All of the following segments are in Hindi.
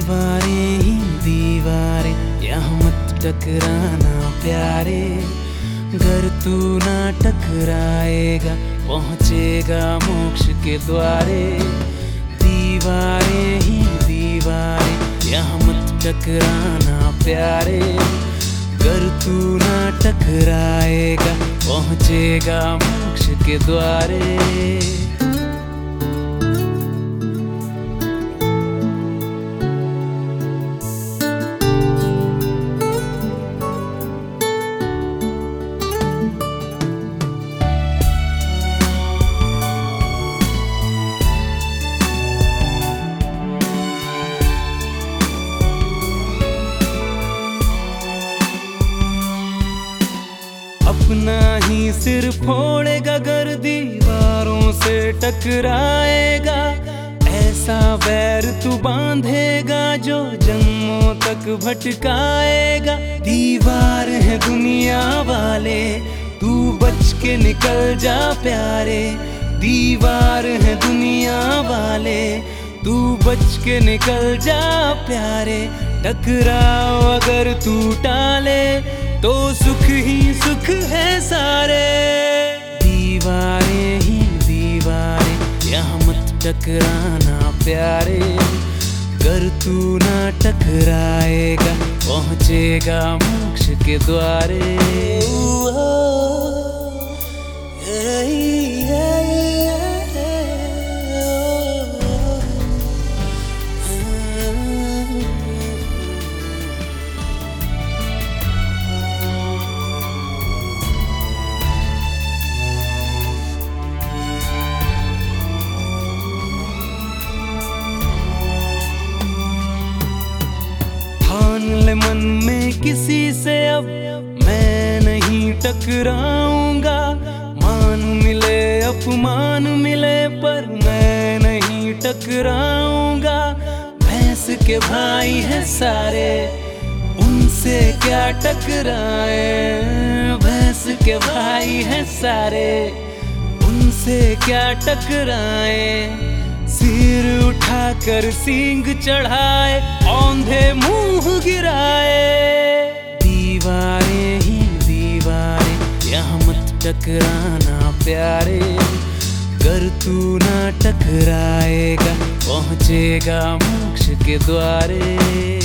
दीवारें ही दीवारें, यहाँ मत टकराना प्यारे। अगर तू ना टकराएगा पहुँचेगा मोक्ष के द्वारे। दीवारें ही दीवारें, यहाँ मत टकराना प्यारे। अगर तू ना टकराएगा पहुँचेगा मोक्ष के द्वारे। अपना ही सिर फोड़ेगा अगर दीवारों से टकराएगा। ऐसा बैर तू बांधेगा जो जन्मों तक भटकाएगा। दीवार है दुनिया वाले, तू बच के निकल जा प्यारे। दीवार है दुनिया वाले, तू बच के निकल जा प्यारे। टकराओ अगर तू टाले तो सुख ही सुख है सारे। दीवारें ही दीवारें, यहाँ मत टकराना प्यारे। अगर तू ना टकराएगा पहुँचेगा मोक्ष के द्वारे। ठान ले मन में किसी से अब मैं नहीं टकराऊंगा। मान मिले अपमान मिले पर मैं नहीं टकराऊंगा। भैंस के भाई हैं सारे, उनसे क्या टकराए। भैंस के भाई हैं सारे, उनसे क्या टकराए। सिर उठाकर सींग चढ़ाए, औंधे मुंह गिराए। दीवारें ही दीवारें, यहाँ मत टकराना प्यारे। अगर तू ना टकराएगा पहुँचेगा मोक्ष के द्वारे।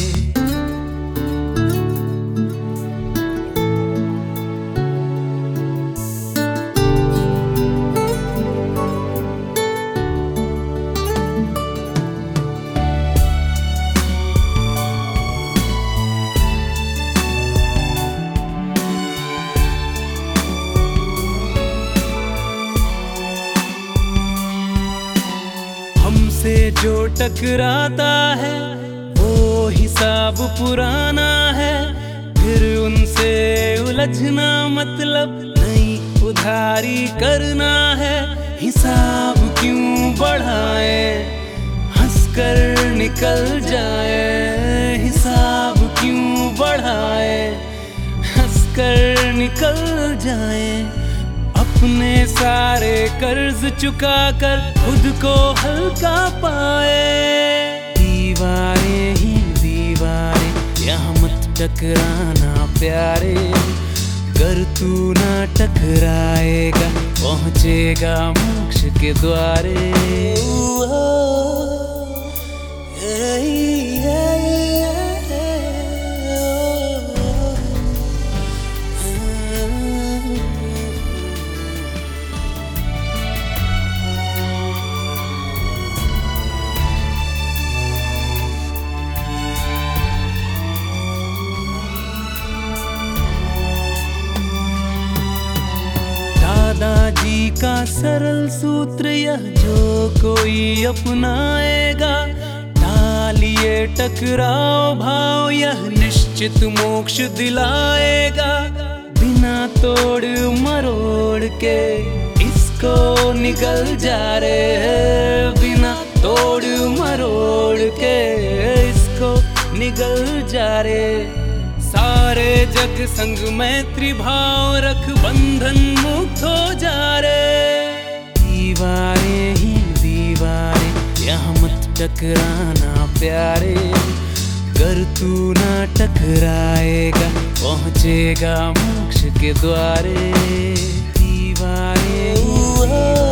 हमसे जो टकराता है वो हिसाब पुराना है। फिर उनसे उलझना मतलब नई उधारी करना है। हिसाब क्यों बढ़ाए, हंसकर निकल जाए। हिसाब क्यों बढ़ाए, हंसकर निकल जाए। अपने सारे कर्ज चुका कर खुद को हल्का पाए। दीवारें ही दीवारें, यहाँ मत टकराना प्यारे। अगर तू ना टकराएगा पहुँचेगा मोक्ष के द्वारे। दादाजी का सरल सूत्र यह, जो कोई अपनाएगा। टालिए टकराओ भाव, यह निश्चित मोक्ष दिलाएगा। बिना तोड़ मरोड़ के इसको निकल जा रे। बिना तोड़ मरोड़ के इसको निकल जा रे। सारे जग संग मैत्री भाव रख, बंधन मुक्त हो जा रे। दीवारें ही दीवारें, यहाँ मत टकराना प्यारे। अगर तू ना टकराएगा पहुंचेगा मोक्ष के द्वारे दीवाने।